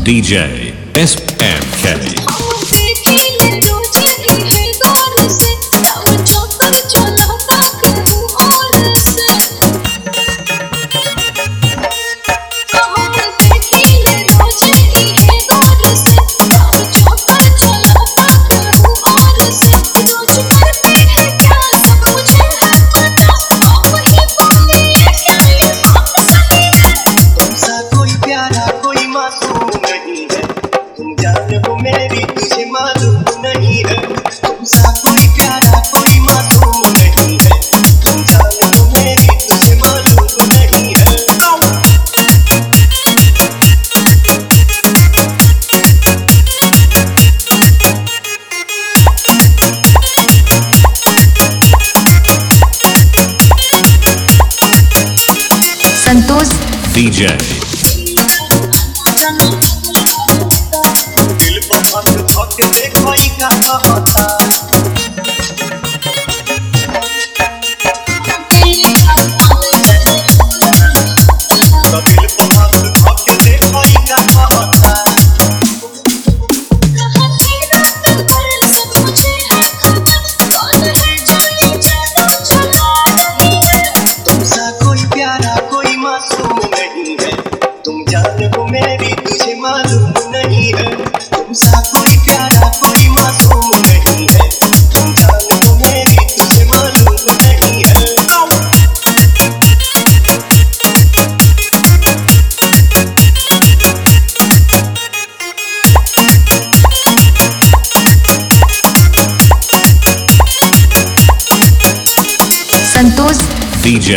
DJ SMK. Santosh DJ दिल पर हाथ धक देखो ई का कहता दिल पर हाथ धक देखो ई का कहता तुमसा कोई प्यारा कोई मासूम नहीं है तुम जान हो मेरी तुझे मालूम नहीं है तुमसा कोई प्यारा कोई मासूम नहीं है तुम जान हो मेरी तुझे मालूम नहीं है संतोष DJ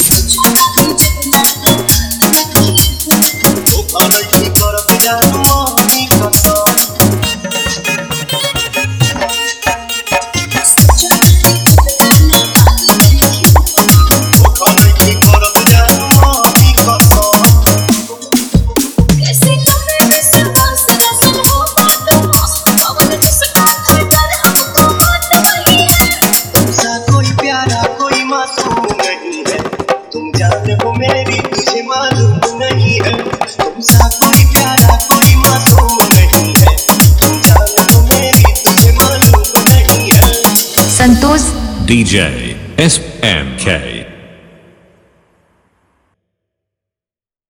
मेरी तुझे मालूम नहीं है तुमसा कोई प्यारा कोई मासूम नहीं है तुम जान हो मेरी तुझे मालूम नहीं है DJ SM